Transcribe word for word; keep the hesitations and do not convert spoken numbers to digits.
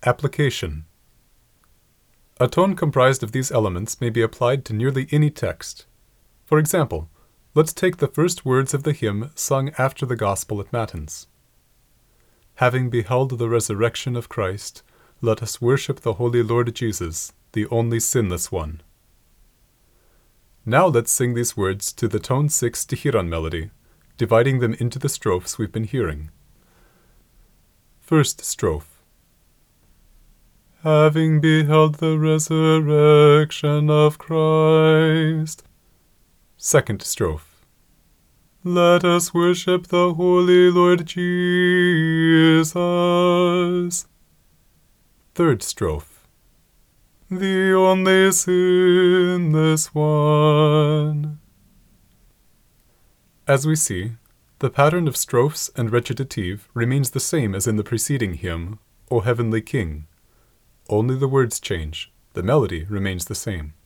Application. A tone comprised of these elements may be applied to nearly any text. For example, let's take the first words of the hymn sung after the Gospel at Matins. Having beheld the resurrection of Christ, let us worship the Holy Lord Jesus, the only sinless one. Now let's sing these words to the tone six Tihiran melody, dividing them into the strophes we've been hearing. First strophe. Having beheld the resurrection of Christ. Second strophe. Let us worship the Holy Lord Jesus. Third strophe. The only sinless one. As we see, the pattern of strophes and recitative remains the same as in the preceding hymn, O Heavenly King. Only the words change, the melody remains the same.